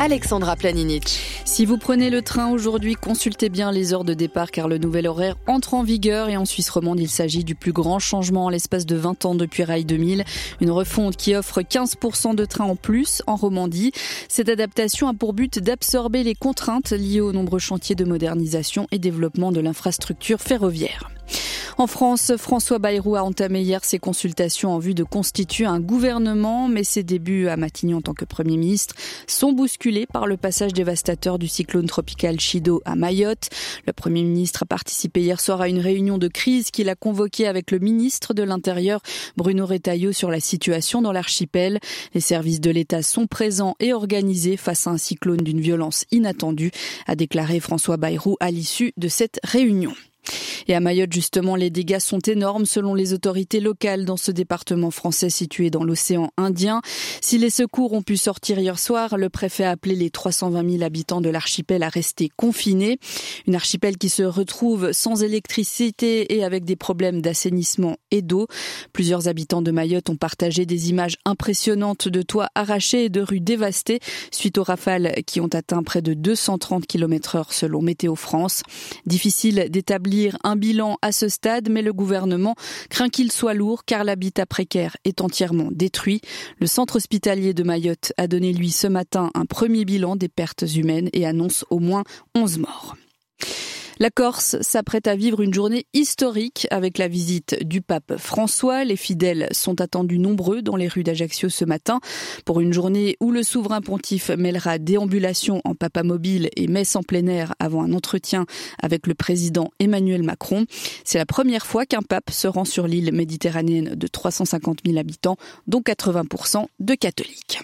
Alexandra Planinic. Si vous prenez le train aujourd'hui, consultez bien les heures de départ car le nouvel horaire entre en vigueur et en Suisse romande, il s'agit du plus grand changement en l'espace de 20 ans depuis Rail 2000. Une refonte qui offre 15% de trains en plus en Romandie. Cette adaptation a pour but d'absorber les contraintes liées aux nombreux chantiers de modernisation et développement de l'infrastructure ferroviaire. En France, François Bayrou a entamé hier ses consultations en vue de constituer un gouvernement, mais ses débuts à Matignon en tant que Premier ministre sont bousculés par le passage dévastateur du cyclone tropical Chido à Mayotte. Le Premier ministre a participé hier soir à une réunion de crise qu'il a convoquée avec le ministre de l'Intérieur, Bruno Retailleau, sur la situation dans l'archipel. Les services de l'État sont présents et organisés face à un cyclone d'une violence inattendue, a déclaré François Bayrou à l'issue de cette réunion. Et à Mayotte, justement, les dégâts sont énormes selon les autorités locales dans ce département français situé dans l'océan Indien. Si les secours ont pu sortir hier soir, le préfet a appelé les 320 000 habitants de l'archipel à rester confinés. Une archipel qui se retrouve sans électricité et avec des problèmes d'assainissement et d'eau. Plusieurs habitants de Mayotte ont partagé des images impressionnantes de toits arrachés et de rues dévastées suite aux rafales qui ont atteint près de 230 km/h selon Météo France. Difficile d'établir un bilan à ce stade, mais le gouvernement craint qu'il soit lourd car l'habitat précaire est entièrement détruit. Le centre hospitalier de Mayotte a donné lui ce matin un premier bilan des pertes humaines et annonce au moins 11 morts. La Corse s'apprête à vivre une journée historique avec la visite du pape François. Les fidèles sont attendus nombreux dans les rues d'Ajaccio ce matin pour une journée où le souverain pontife mêlera déambulation en papamobile et messe en plein air avant un entretien avec le président Emmanuel Macron. C'est la première fois qu'un pape se rend sur l'île méditerranéenne de 350 000 habitants, dont 80% de catholiques.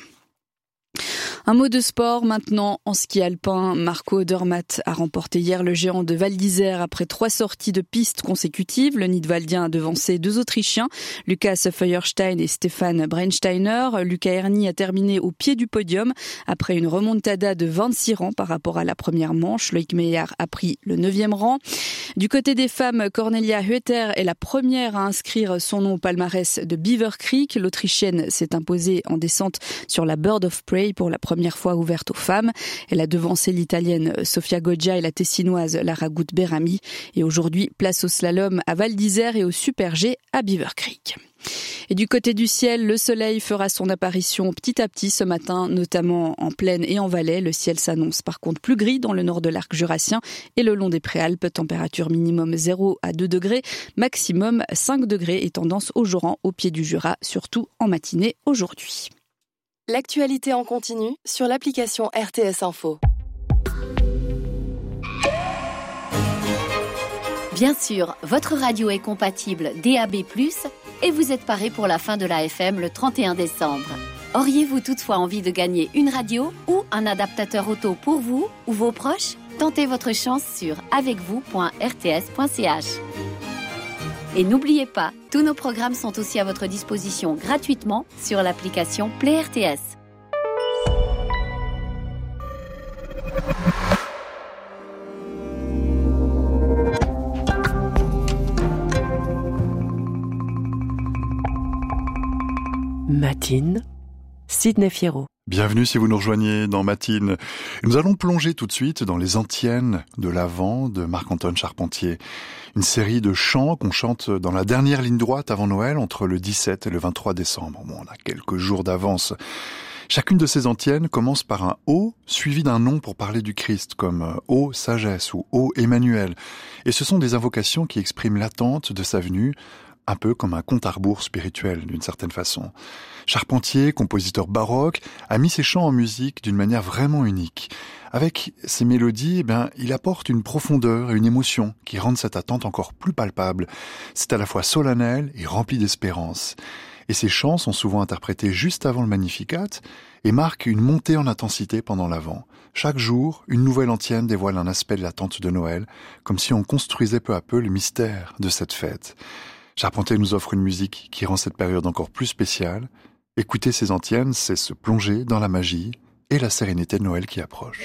Un mot de sport maintenant en ski alpin. Marco Odermatt a remporté hier le géant de Val d'Isère après 3 sorties de piste consécutives. Le Nidwaldien a devancé 2 Autrichiens, Lukas Feuerstein et Stefan Brennsteiner. Luca Erni a terminé au pied du podium après une remontada de 26 rangs par rapport à la première manche. Loïc Meyer a pris le 9e rang. Du côté des femmes, Cornelia Hueter est la première à inscrire son nom au palmarès de Beaver Creek. L'Autrichienne s'est imposée en descente sur la Bird of Prey pour la première fois ouverte aux femmes. Elle a devancé l'Italienne Sofia Goggia et la Tessinoise Lara Gut-Berami. Et aujourd'hui, place au slalom à Val d'Isère et au Super G à Beaver Creek. Et du côté du ciel, le soleil fera son apparition petit à petit ce matin, notamment en plaine et en Valais. Le ciel s'annonce par contre plus gris dans le nord de l'arc jurassien et le long des Préalpes. Température minimum 0 à 2 degrés, maximum 5 degrés et tendance au jour au pied du Jura, surtout en matinée aujourd'hui. L'actualité en continu sur l'application RTS Info. Bien sûr, votre radio est compatible DAB+, et vous êtes paré pour la fin de la FM le 31 décembre. Auriez-vous toutefois envie de gagner une radio ou un adaptateur auto pour vous ou vos proches ? Tentez votre chance sur avecvous.rts.ch. Et n'oubliez pas, tous nos programmes sont aussi à votre disposition gratuitement sur l'application Play RTS. Matine, Sidney Fierro. Bienvenue si vous nous rejoignez dans Matine. Nous allons plonger tout de suite dans les antiennes de l'Avent de Marc-Antoine Charpentier. Une série de chants qu'on chante dans la dernière ligne droite avant Noël, entre le 17 et le 23 décembre. Bon, on a quelques jours d'avance. Chacune de ces antiennes commence par un « Ô » suivi d'un nom pour parler du Christ, comme « Ô sagesse » ou « Ô Emmanuel ». Et ce sont des invocations qui expriment l'attente de sa venue, un peu comme un compte à rebours spirituel d'une certaine façon. Charpentier, compositeur baroque, a mis ses chants en musique d'une manière vraiment unique. Avec ses mélodies, il apporte une profondeur et une émotion qui rendent cette attente encore plus palpable. C'est à la fois solennel et rempli d'espérance. Et ces chants sont souvent interprétés juste avant le Magnificat et marquent une montée en intensité pendant l'Avent. Chaque jour, une nouvelle antienne dévoile un aspect de l'attente de Noël, comme si on construisait peu à peu le mystère de cette fête. Charpentier nous offre une musique qui rend cette période encore plus spéciale. Écouter ces antiennes, c'est se plonger dans la magie et la sérénité de Noël qui approche.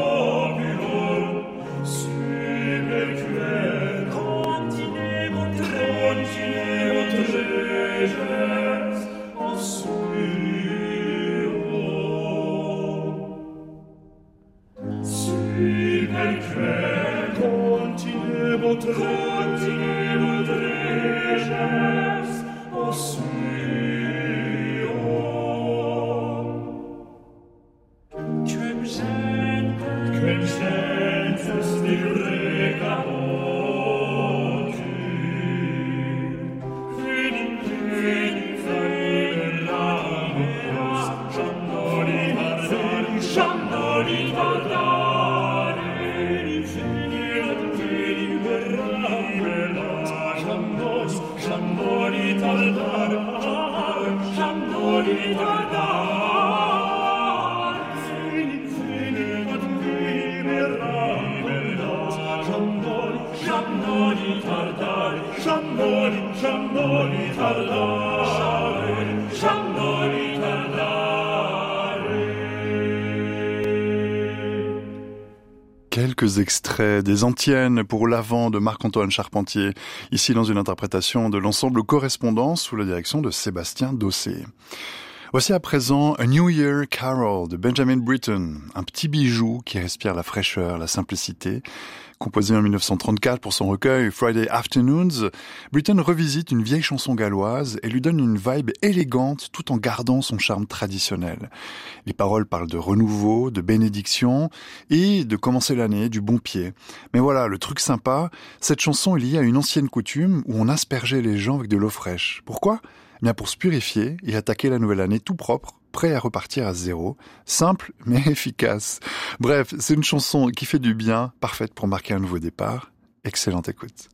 Quelques extraits des Antiennes pour l'Avent de Marc-Antoine Charpentier, ici dans une interprétation de l'ensemble Correspondance sous la direction de Sébastien Dossé. Voici à présent A New Year Carol de Benjamin Britten, un petit bijou qui respire la fraîcheur, la simplicité. Composé en 1934 pour son recueil Friday Afternoons, Britten revisite une vieille chanson galloise et lui donne une vibe élégante tout en gardant son charme traditionnel. Les paroles parlent de renouveau, de bénédiction et de commencer l'année du bon pied. Mais voilà, le truc sympa, cette chanson est liée à une ancienne coutume où on aspergeait les gens avec de l'eau fraîche. Pourquoi ? Bien pour se purifier et attaquer la nouvelle année tout propre, prêt à repartir à zéro. Simple, mais efficace. Bref, c'est une chanson qui fait du bien, parfaite pour marquer un nouveau départ. Excellente écoute.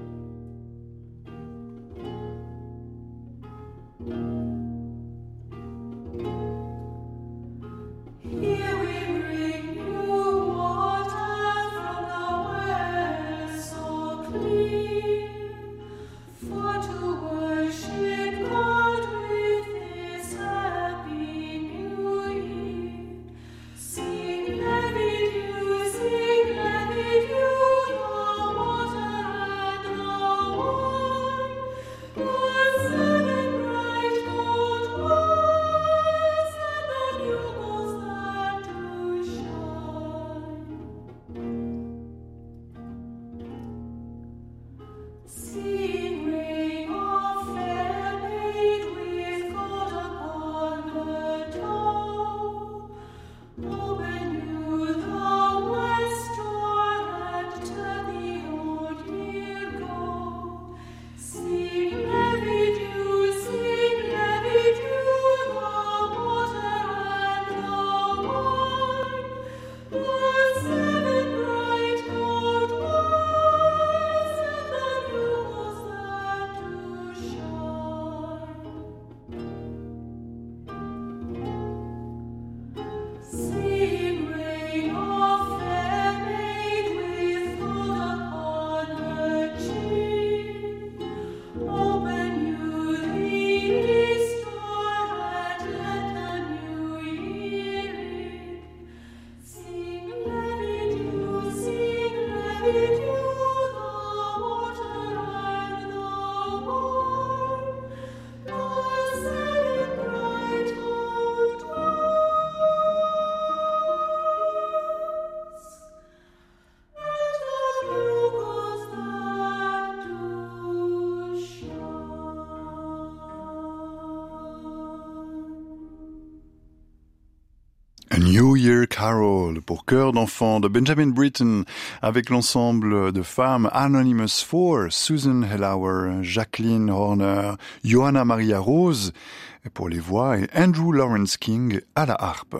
New Year Carol pour chœur d'enfants de Benjamin Britten avec l'ensemble de femmes Anonymous 4, Susan Hellauer, Jacqueline Horner, Johanna Maria Rose pour les voix et Andrew Lawrence King à la harpe.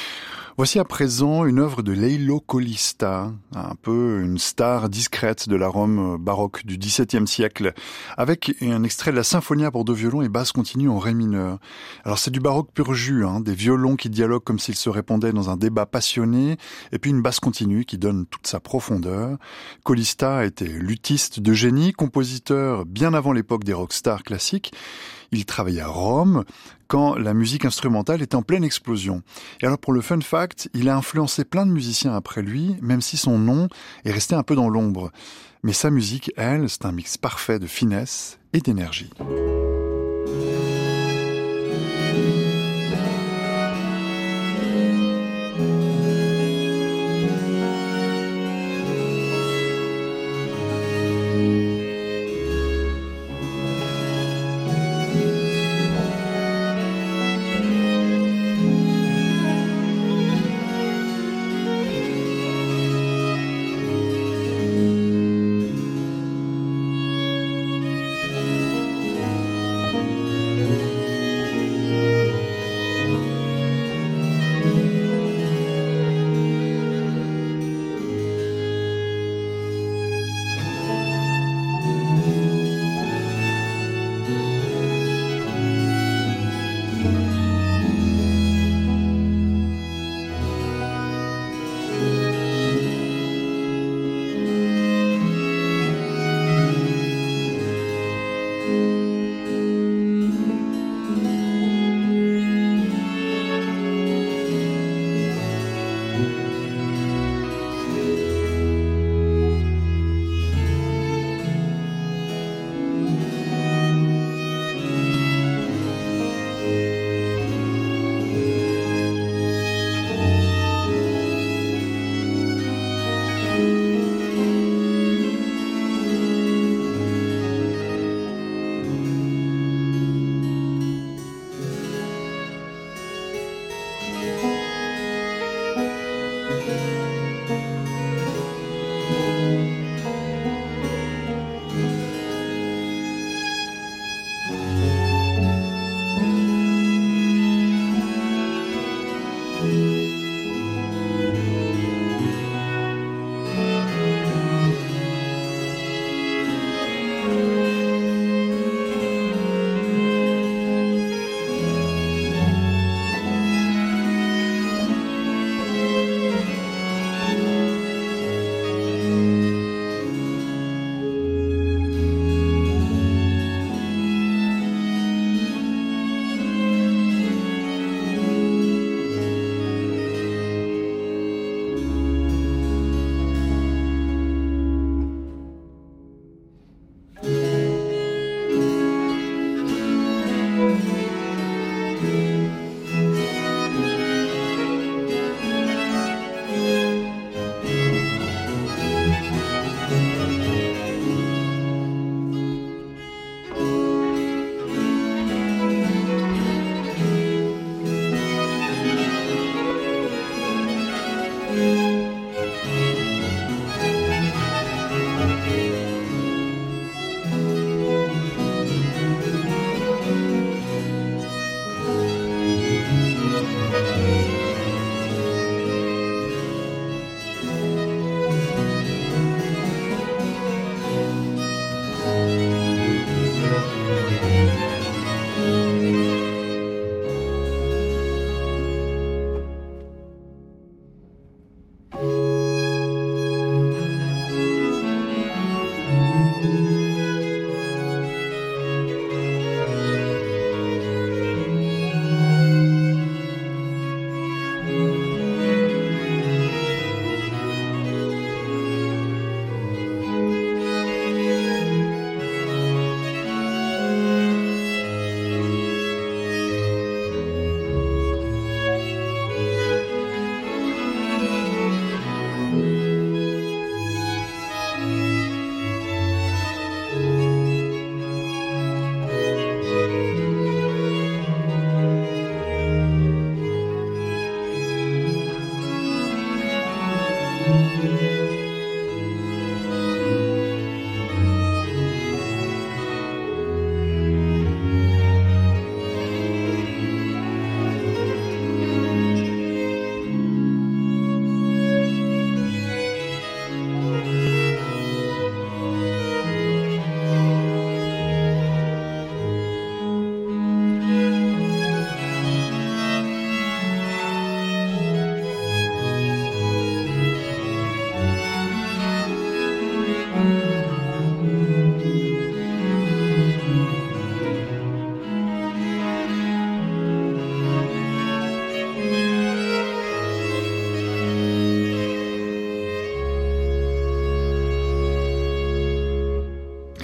Voici à présent une œuvre de Leilo Colista, un peu une star discrète de la Rome baroque du XVIIe siècle, avec un extrait de la Symphonia pour deux violons et basse continue en ré mineur. Alors c'est du baroque pur jus, des violons qui dialoguent comme s'ils se répondaient dans un débat passionné, et puis une basse continue qui donne toute sa profondeur. Colista était luthiste de génie, compositeur bien avant l'époque des rockstars classiques. Il travaillait à Rome quand la musique instrumentale était en pleine explosion. Et alors pour le fun fact, il a influencé plein de musiciens après lui, même si son nom est resté un peu dans l'ombre. Mais sa musique, elle, c'est un mix parfait de finesse et d'énergie.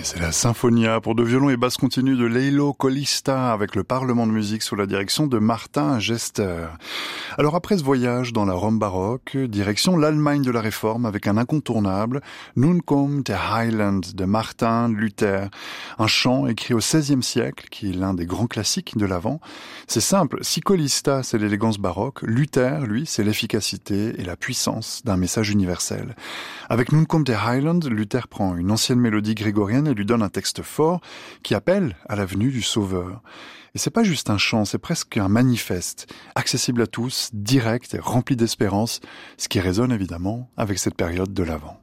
C'est la Sinfonia pour deux violons et basse continue de Leilo Colista avec le Parlement de musique sous la direction de Martin Gester. Alors après ce voyage dans la Rome baroque, direction l'Allemagne de la Réforme avec un incontournable, Nun kommt der Heiland de Martin Luther, un chant écrit au XVIe siècle qui est l'un des grands classiques de l'Avent. C'est simple, si Colista c'est l'élégance baroque, Luther, lui, c'est l'efficacité et la puissance d'un message universel. Avec Nun kommt der Heiland, Luther prend une ancienne mélodie grégorienne et lui donne un texte fort qui appelle à la venue du Sauveur. Et c'est pas juste un chant, c'est presque un manifeste, accessible à tous, direct et rempli d'espérance, ce qui résonne évidemment avec cette période de l'Avent.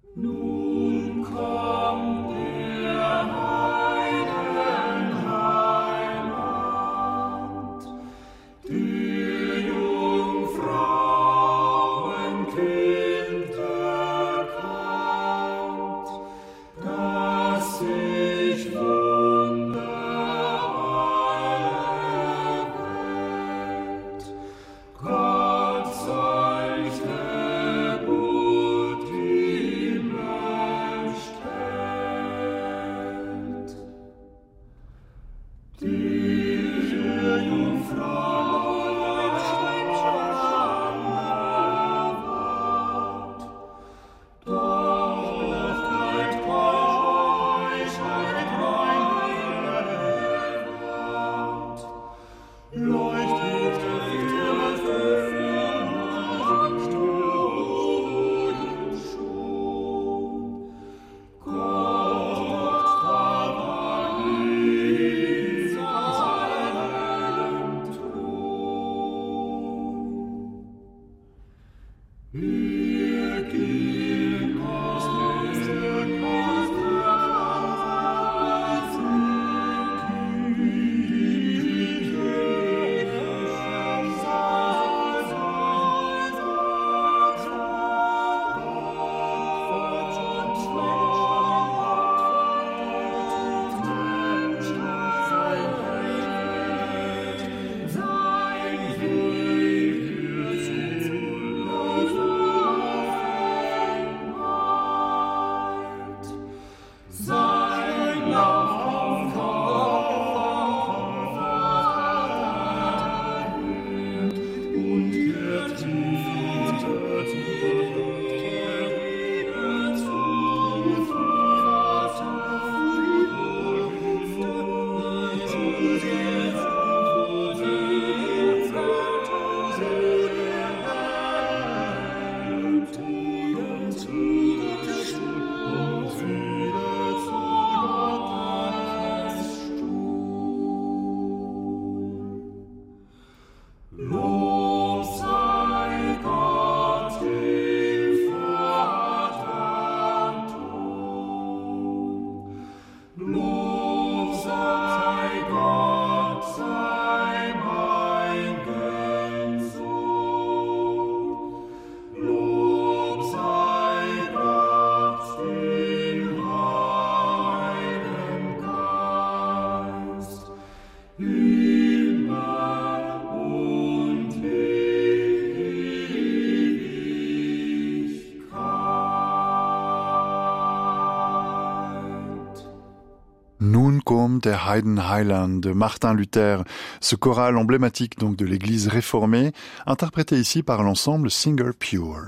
Nun kommt der Heiland de Martin Luther, ce choral emblématique donc de l'église réformée, interprété ici par l'ensemble Singer Pure.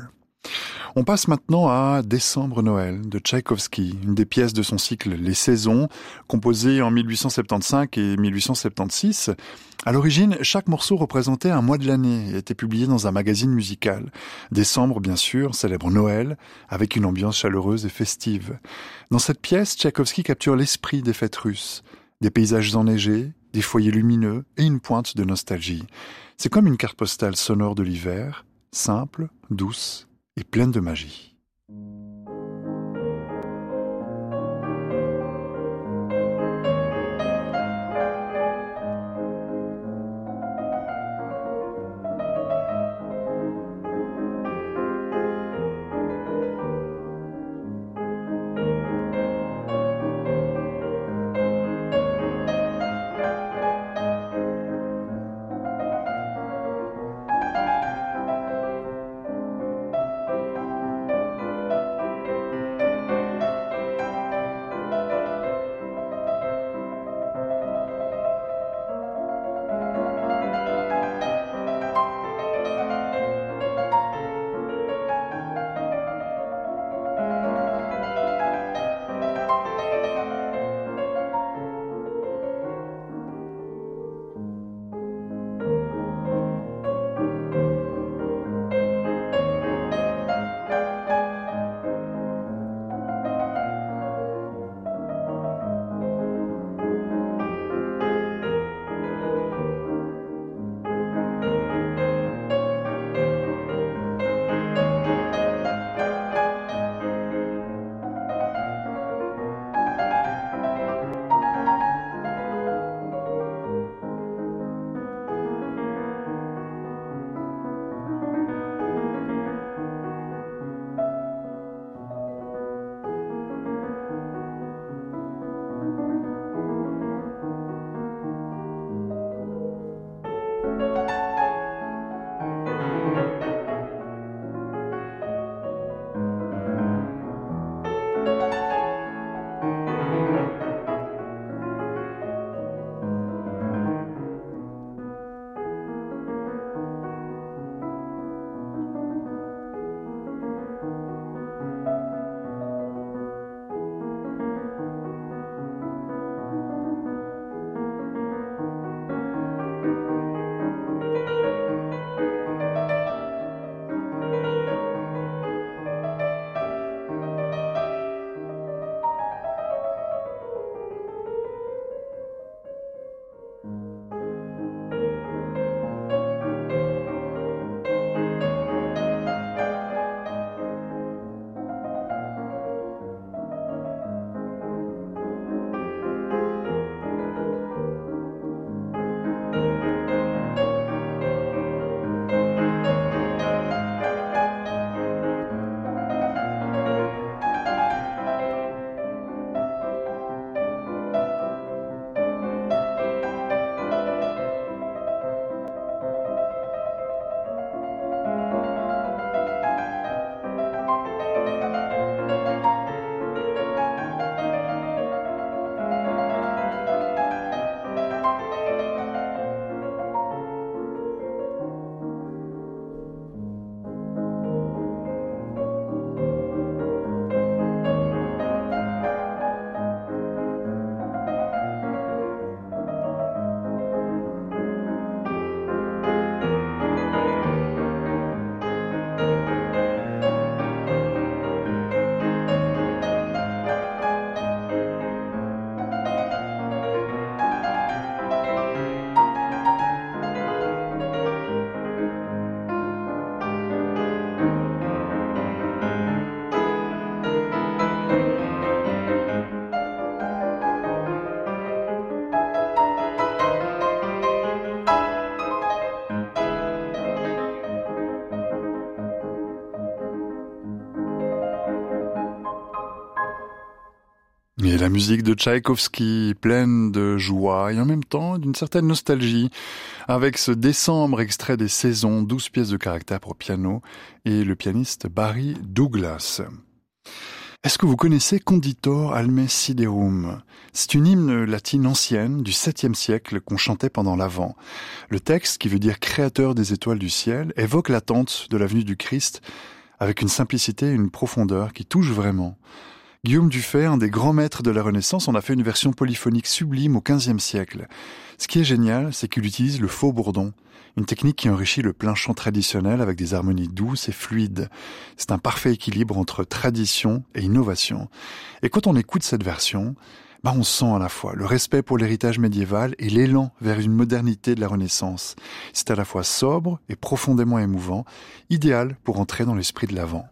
On passe maintenant à Décembre-Noël de Tchaïkovski, une des pièces de son cycle Les Saisons, composée en 1875 et 1876. À l'origine, chaque morceau représentait un mois de l'année et était publié dans un magazine musical. Décembre, bien sûr, célèbre Noël, avec une ambiance chaleureuse et festive. Dans cette pièce, Tchaïkovski capture l'esprit des fêtes russes, des paysages enneigés, des foyers lumineux et une pointe de nostalgie. C'est comme une carte postale sonore de l'hiver, simple, douce et pleine de magie. Et la musique de Tchaïkovski, pleine de joie et en même temps d'une certaine nostalgie, avec ce décembre extrait des Saisons, 12 pièces de caractère pour piano et le pianiste Barry Douglas. Est-ce que vous connaissez Conditor Alme Siderum? C'est une hymne latine ancienne du 7e siècle qu'on chantait pendant l'Avent. Le texte, qui veut dire créateur des étoiles du ciel, évoque l'attente de la venue du Christ avec une simplicité et une profondeur qui touchent vraiment. Guillaume Dufay, un des grands maîtres de la Renaissance, en a fait une version polyphonique sublime au XVe siècle. Ce qui est génial, c'est qu'il utilise le faux bourdon, une technique qui enrichit le plein chant traditionnel avec des harmonies douces et fluides. C'est un parfait équilibre entre tradition et innovation. Et quand on écoute cette version, on sent à la fois le respect pour l'héritage médiéval et l'élan vers une modernité de la Renaissance. C'est à la fois sobre et profondément émouvant, idéal pour entrer dans l'esprit de l'Avent.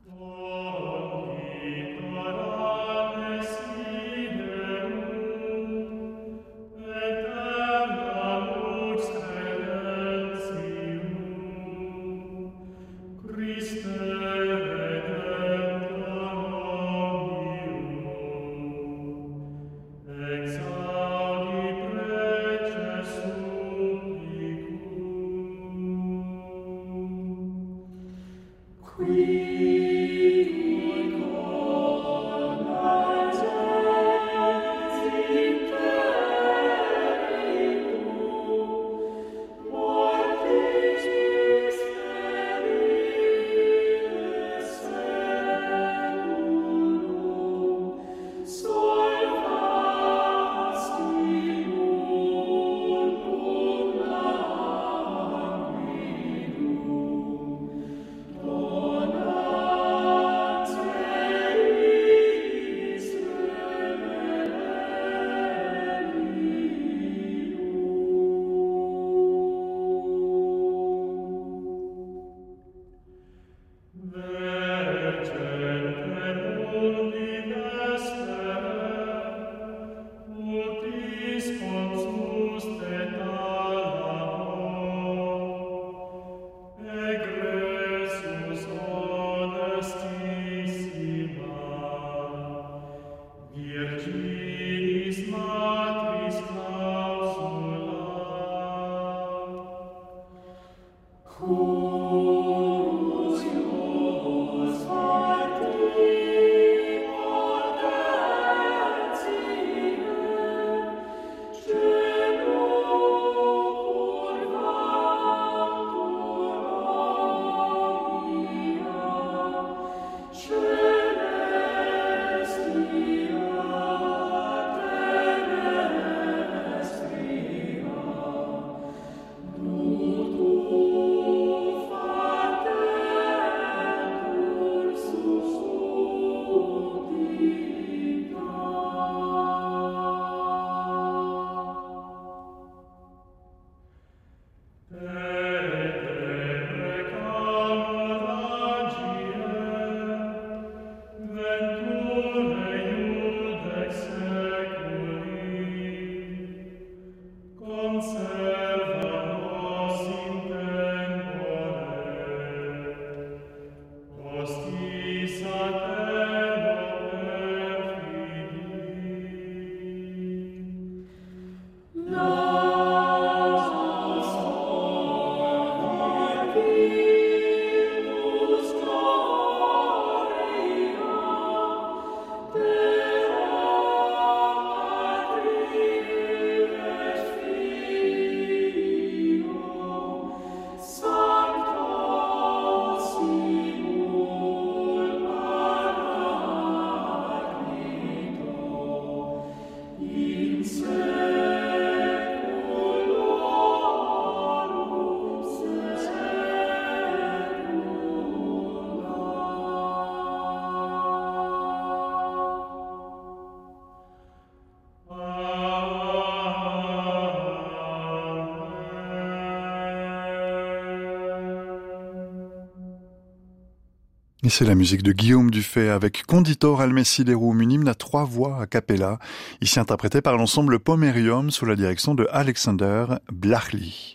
Et c'est la musique de Guillaume Dufay avec Conditor Alme Siderum, une hymne à 3 voix a cappella, ici interprétée par l'ensemble Pomerium sous la direction de Alexander Blachly.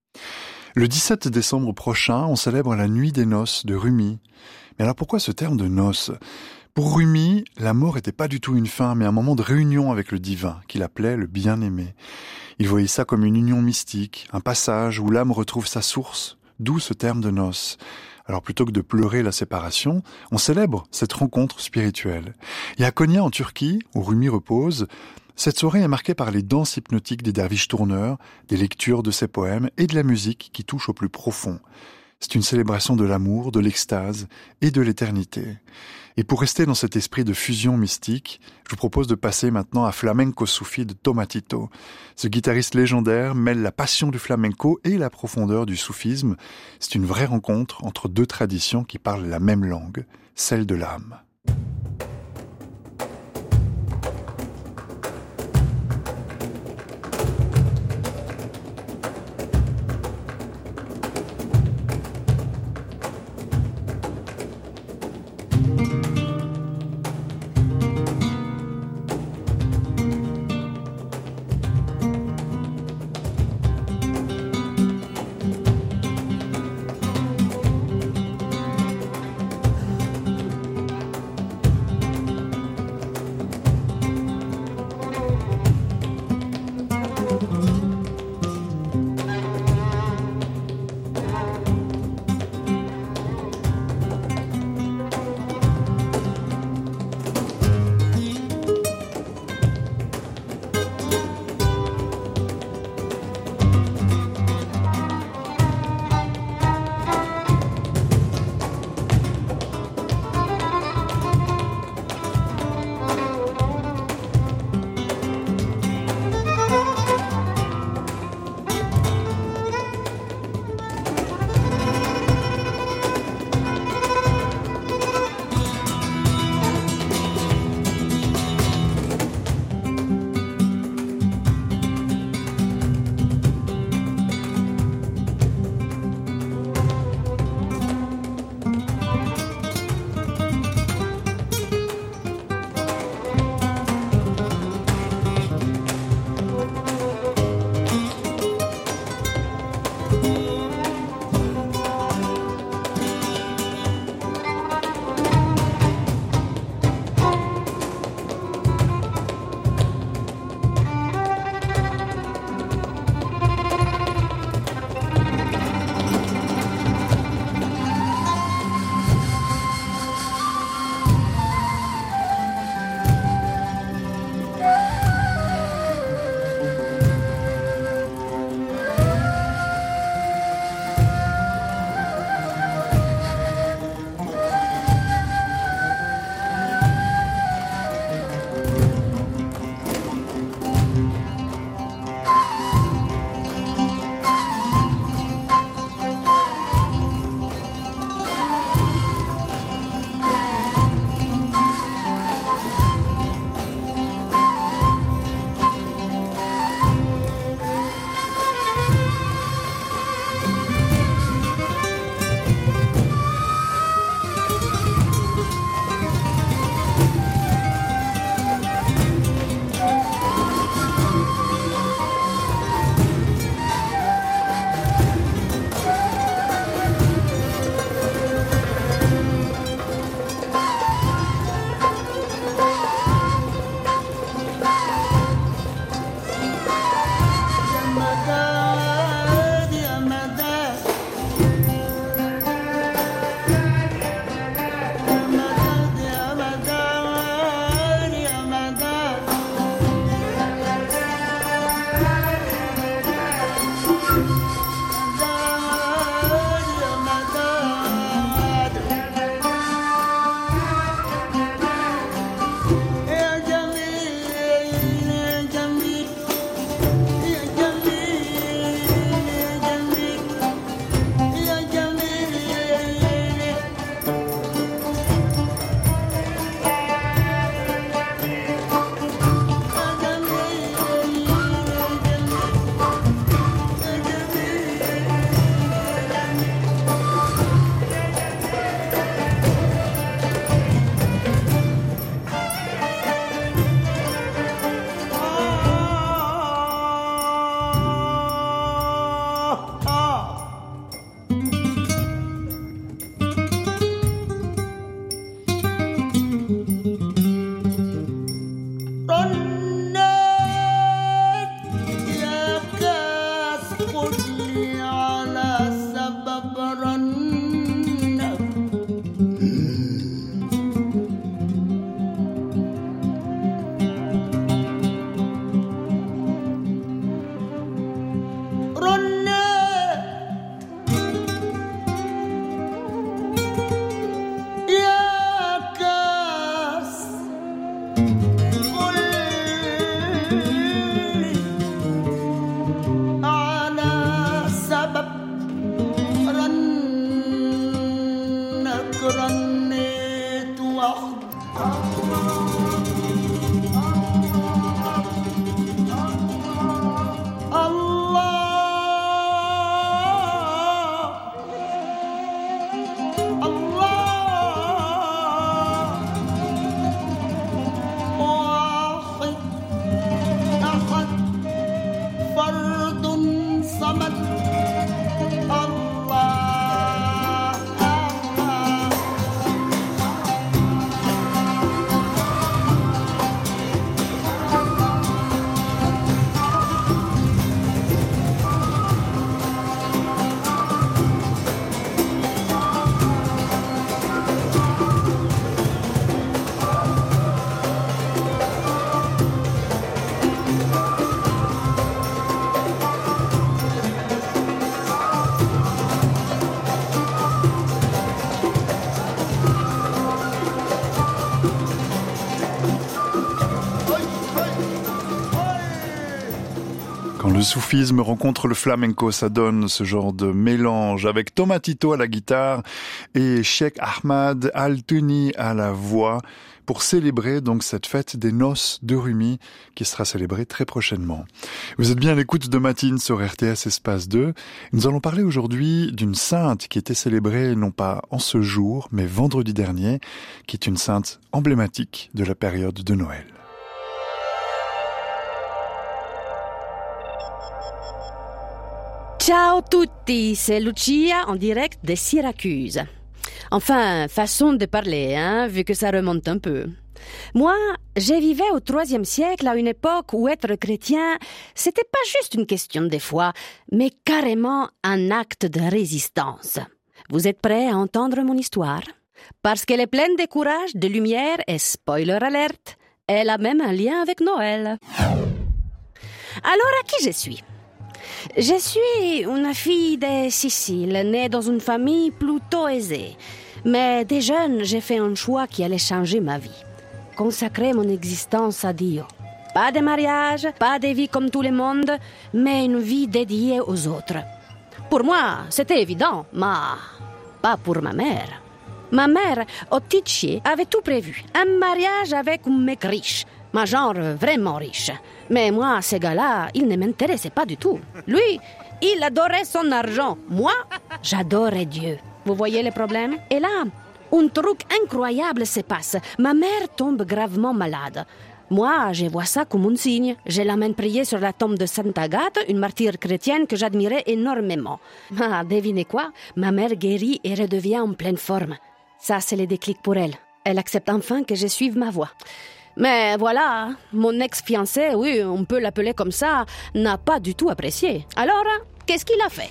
Le 17 décembre prochain, on célèbre la nuit des noces de Rumi. Mais alors pourquoi ce terme de noces ? Pour Rumi, la mort n'était pas du tout une fin, mais un moment de réunion avec le divin, qu'il appelait le bien-aimé. Il voyait ça comme une union mystique, un passage où l'âme retrouve sa source, d'où ce terme de noces. Alors plutôt que de pleurer la séparation, on célèbre cette rencontre spirituelle. Et à Konya, en Turquie, où Rumi repose, cette soirée est marquée par les danses hypnotiques des derviches tourneurs, des lectures de ses poèmes et de la musique qui touche au plus profond. C'est une célébration de l'amour, de l'extase et de l'éternité. Et pour rester dans cet esprit de fusion mystique, je vous propose de passer maintenant à Flamenco Soufi de Tomatito. Ce guitariste légendaire mêle la passion du flamenco et la profondeur du soufisme. C'est une vraie rencontre entre deux traditions qui parlent la même langue, celle de l'âme. Quand le soufisme rencontre le flamenco, ça donne ce genre de mélange avec Tomatito à la guitare et Cheikh Ahmad Al-Tuni à la voix pour célébrer donc cette fête des noces de Rumi qui sera célébrée très prochainement. Vous êtes bien à l'écoute de Matine sur RTS Espace 2. Nous allons parler aujourd'hui d'une sainte qui était célébrée non pas en ce jour, mais vendredi dernier, qui est une sainte emblématique de la période de Noël. Ciao tutti, c'est Lucia en direct de Syracuse. Enfin, façon de parler, vu que ça remonte un peu. Moi, je vivais au IIIe siècle à une époque où être chrétien, c'était pas juste une question de foi, mais carrément un acte de résistance. Vous êtes prêts à entendre mon histoire? Parce qu'elle est pleine de courage, de lumière et spoiler alert, elle a même un lien avec Noël. Alors, à qui je suis? Je suis une fille de Sicile, née dans une famille plutôt aisée. Mais dès jeune, j'ai fait un choix qui allait changer ma vie. Consacrer mon existence à Dieu. Pas de mariage, pas de vie comme tout le monde, mais une vie dédiée aux autres. Pour moi, c'était évident, mais pas pour ma mère. Ma mère, au Tichy, avait tout prévu. Un mariage avec un mec riche. Ma genre vraiment riche. Mais moi, ce gars-là, il ne m'intéressait pas du tout. Lui, il adorait son argent. Moi, j'adorais Dieu. Vous voyez le problème? Et là, un truc incroyable se passe. Ma mère tombe gravement malade. Moi, je vois ça comme un signe. Je l'amène prier sur la tombe de Sainte Agathe, une martyre chrétienne que j'admirais énormément. Ah, devinez quoi? Ma mère guérit et redevient en pleine forme. Ça, c'est le déclic pour elle. Elle accepte enfin que je suive ma voie. Mais voilà, mon ex-fiancé, oui, on peut l'appeler comme ça, n'a pas du tout apprécié. Alors, qu'est-ce qu'il a fait?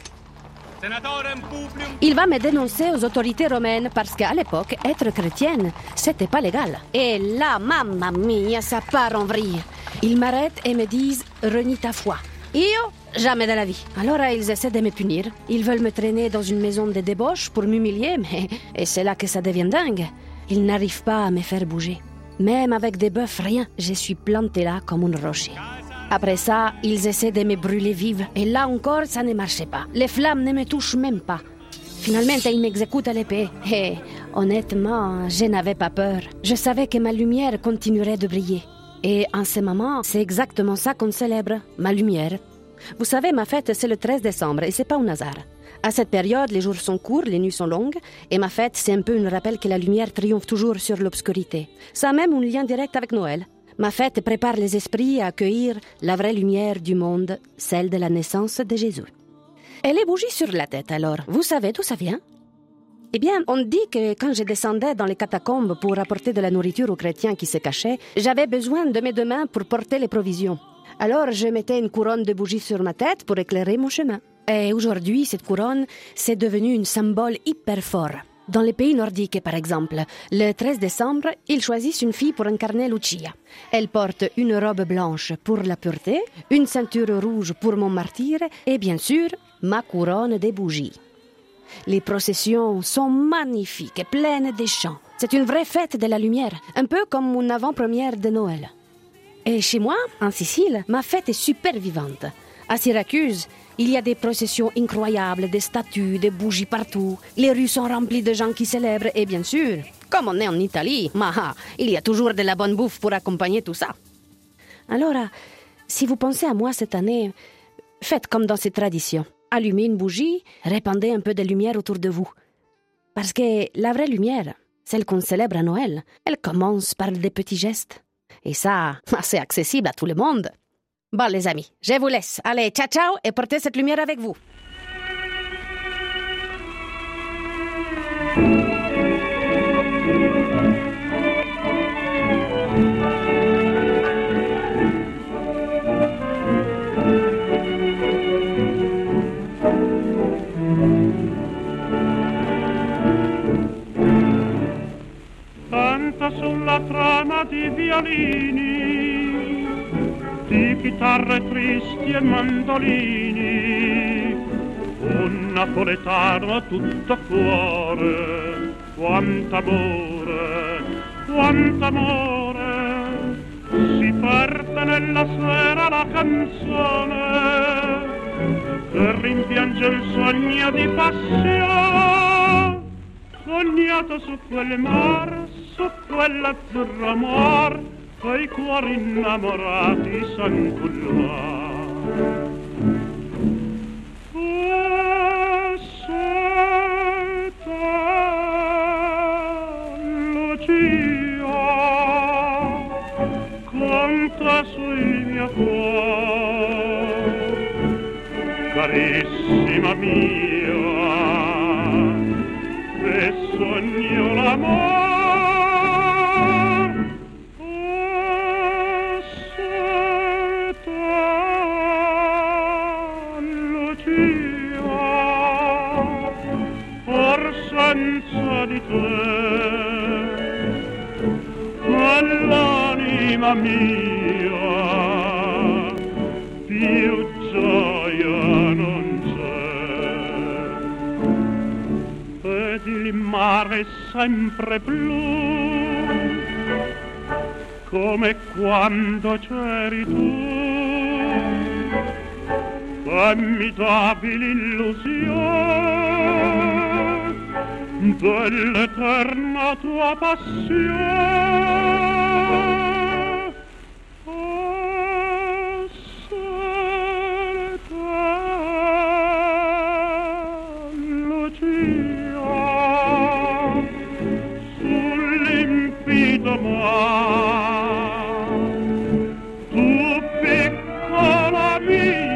Il va me dénoncer aux autorités romaines parce qu'à l'époque, être chrétienne, c'était pas légal. Et là, mamma mia, ça part en vrille. Ils m'arrêtent et me disent « renie ta foi ». Io, jamais de la vie. Alors, ils essaient de me punir. Ils veulent me traîner dans une maison de débauche pour m'humilier, mais et c'est là que ça devient dingue. Ils n'arrivent pas à me faire bouger. Même avec des bœufs, rien. Je suis plantée là comme un rocher. Après ça, ils essaient de me brûler vive. Et là encore, ça ne marchait pas. Les flammes ne me touchent même pas. Finalement, ils m'exécutent à l'épée. Et honnêtement, je n'avais pas peur. Je savais que ma lumière continuerait de briller. Et en ce moment, c'est exactement ça qu'on célèbre, ma lumière. Vous savez, ma fête, c'est le 13 décembre et c'est pas un hasard. À cette période, les jours sont courts, les nuits sont longues, et ma fête, c'est un peu un rappel que la lumière triomphe toujours sur l'obscurité. Ça a même un lien direct avec Noël. Ma fête prépare les esprits à accueillir la vraie lumière du monde, celle de la naissance de Jésus. Et les bougies sur la tête, alors, vous savez d'où ça vient? Eh bien, on dit que quand je descendais dans les catacombes pour apporter de la nourriture aux chrétiens qui se cachaient, j'avais besoin de mes deux mains pour porter les provisions. Alors, je mettais une couronne de bougies sur ma tête pour éclairer mon chemin. Et aujourd'hui, cette couronne, c'est devenu un symbole hyper fort. Dans les pays nordiques, par exemple, le 13 décembre, ils choisissent une fille pour incarner Lucia. Elle porte une robe blanche pour la pureté, une ceinture rouge pour mon martyre et bien sûr, ma couronne de bougies. Les processions sont magnifiques et pleines de chants. C'est une vraie fête de la lumière, un peu comme une avant-première de Noël. Et chez moi, en Sicile, ma fête est super vivante. À Syracuse, Il y a des processions incroyables, des statues, des bougies partout. Les rues sont remplies de gens qui célèbrent et bien sûr, comme on est en Italie, il y a toujours de la bonne bouffe pour accompagner tout ça. Alors, si vous pensez à moi cette année, faites comme dans ces traditions. Allumez une bougie, répandez un peu de lumière autour de vous. Parce que la vraie lumière, celle qu'on célèbre à Noël, elle commence par des petits gestes. Et ça, c'est accessible à tout le monde. Bon, les amis, je vous laisse. Allez, ciao, ciao, et portez cette lumière avec vous. Canta sulla trama di violini, di chitarre tristi e mandolini, un napoletano a tutto cuore, quant'amore, quant'amore, si perde nella sera la canzone, che rimpiange il sogno di passione, sognato su quel mar, su quell'azzurro mar, e i cuori innamorati san cullare. E se te, Lucia, conta sul mio cuore, carissima mia, e sogno l'amore. Senza di te, ma l'anima mia più gioia non c'è, ed il mare è sempre blu, come quando c'eri tu, e mi davi l'illusione dell'eterna tua passione. Oh, se te, Lucia, sul limpido mar, tu piccola mia,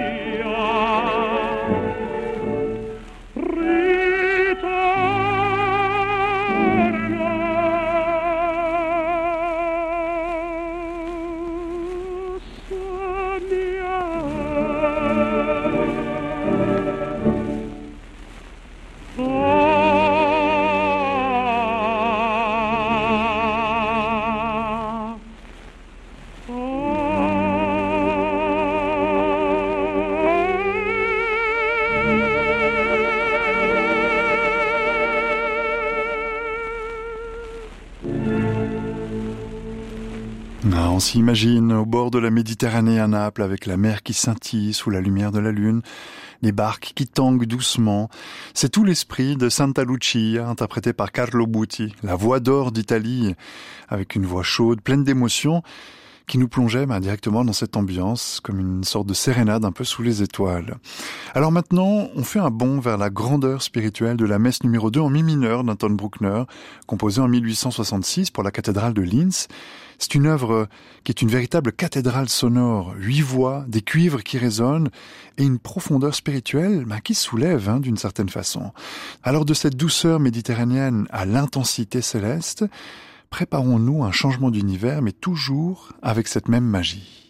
On s'imagine au bord de la Méditerranée à Naples avec la mer qui scintille sous la lumière de la lune, les barques qui tanguent doucement. C'est tout l'esprit de Santa Lucia, interprété par Carlo Buti, la voix d'or d'Italie, avec une voix chaude, pleine d'émotion, qui nous plongeait directement dans cette ambiance, comme une sorte de sérénade un peu sous les étoiles. Alors maintenant, on fait un bond vers la grandeur spirituelle de la messe numéro 2 en mi mineur d'Anton Bruckner, composée en 1866 pour la cathédrale de Linz. C'est une œuvre qui est une véritable cathédrale sonore, 8 voix, des cuivres qui résonnent et une profondeur spirituelle qui soulève d'une certaine façon. Alors de cette douceur méditerranéenne à l'intensité céleste, préparons-nous un changement d'univers, mais toujours avec cette même magie.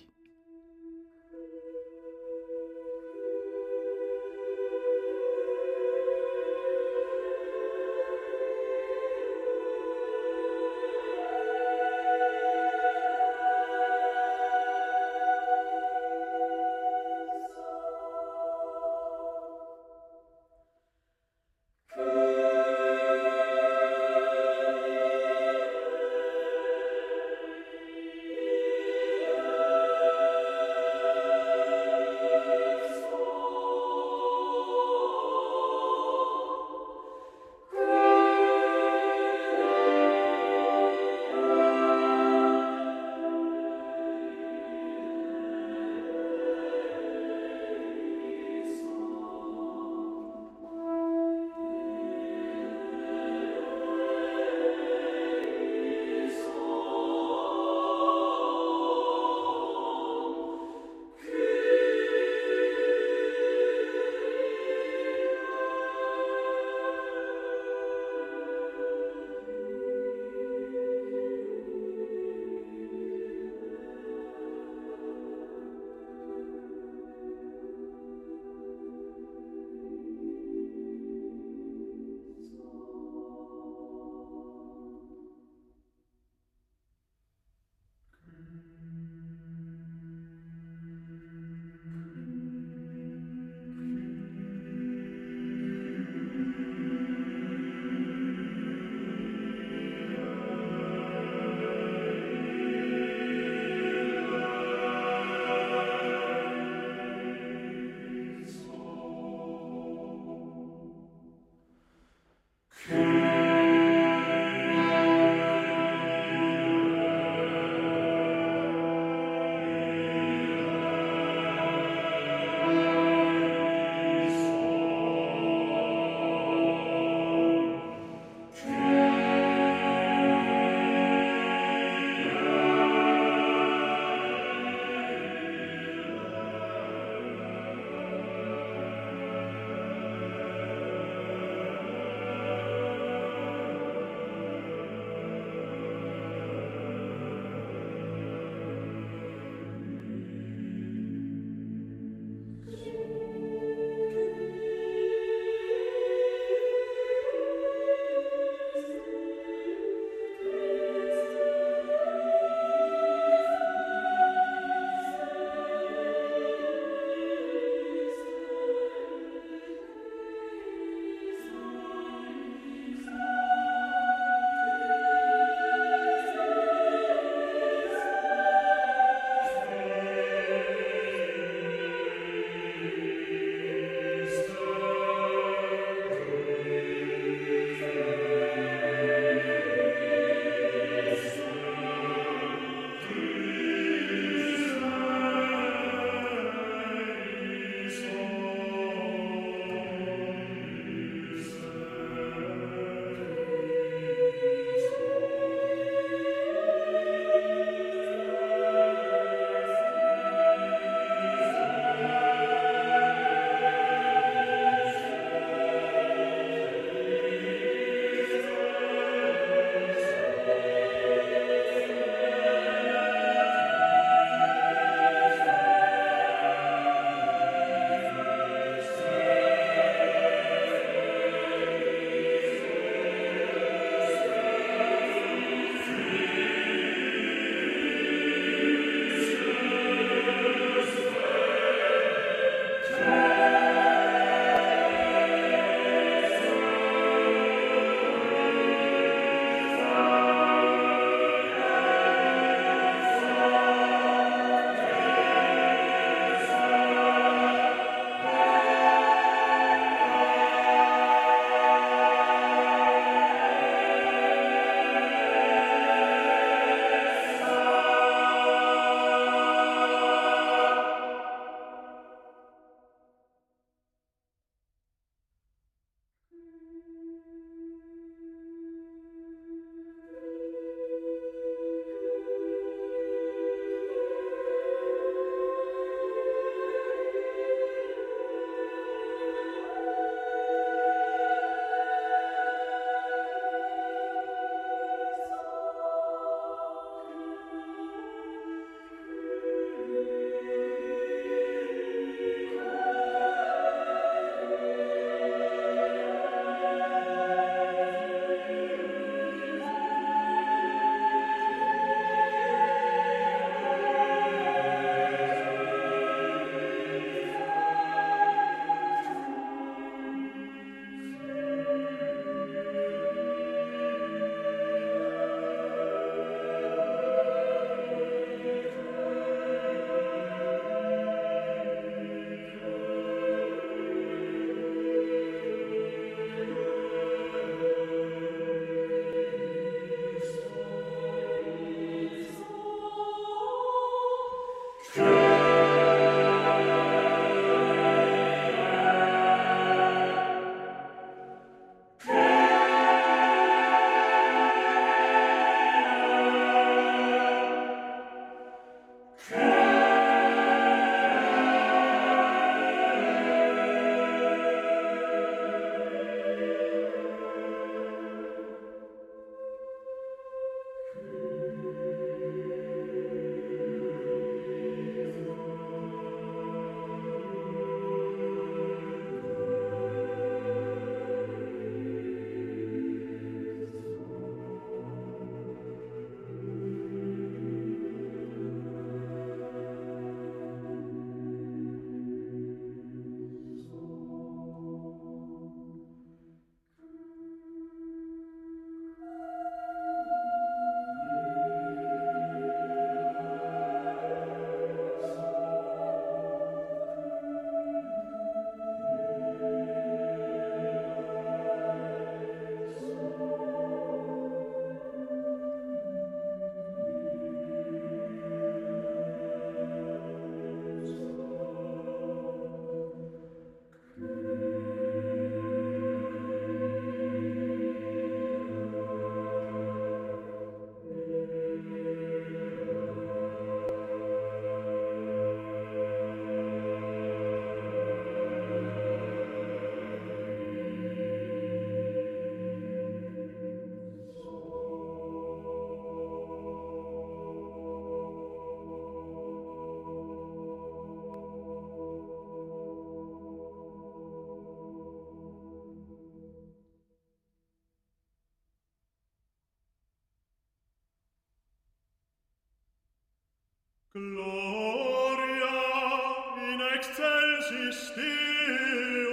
Gloria in excelsis Deo.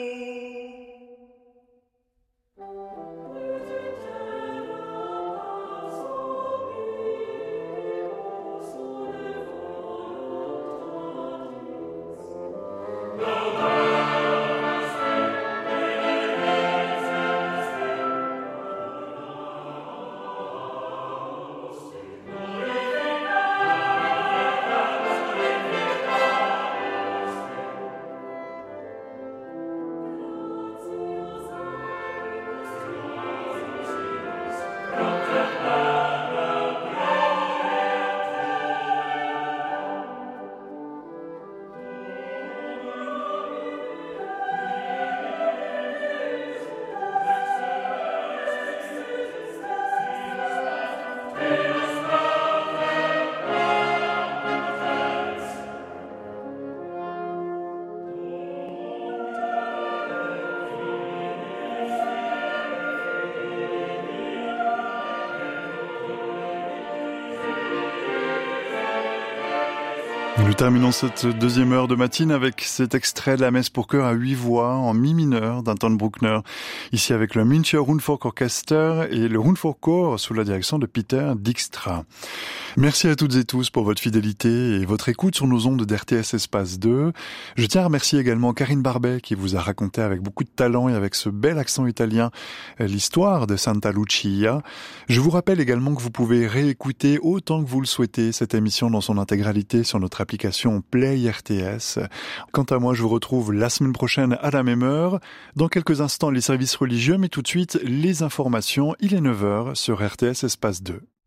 Nous terminons cette deuxième heure de matine avec cet extrait de la messe pour chœur à 8 voix en mi mineur d'Anton Bruckner, ici avec le Münchner Rundfunkorchester et le Rundfunkchor sous la direction de Peter Dijkstra. Merci à toutes et tous pour votre fidélité et votre écoute sur nos ondes d'RTS Espace 2. Je tiens à remercier également Karine Barbet qui vous a raconté avec beaucoup de talent et avec ce bel accent italien l'histoire de Santa Lucia. Je vous rappelle également que vous pouvez réécouter autant que vous le souhaitez cette émission dans son intégralité sur notre application Play RTS. Quant à moi, je vous retrouve la semaine prochaine à la même heure. Dans quelques instants, les services religieux, mais tout de suite, les informations. Il est 9h sur RTS Espace 2.